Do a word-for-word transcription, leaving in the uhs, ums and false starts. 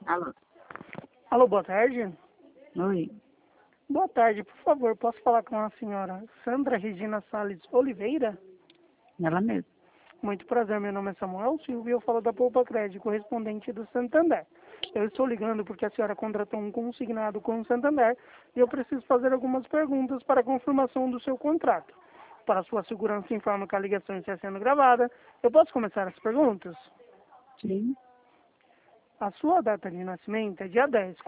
Alô? Alô, boa tarde. Oi. Boa tarde, por favor, posso falar com a senhora Sandra Regina Salles Oliveira? Ela mesma. Muito prazer, meu nome é Samuel Silva e eu falo da Poupa Crédito, correspondente do Santander. Eu estou ligando porque a senhora contratou um consignado com o Santander e eu preciso fazer algumas perguntas para a confirmação do seu contrato. Para sua segurança, informo que a ligação está sendo gravada. Eu posso começar as perguntas? Sim. A sua data de nascimento é dia dez.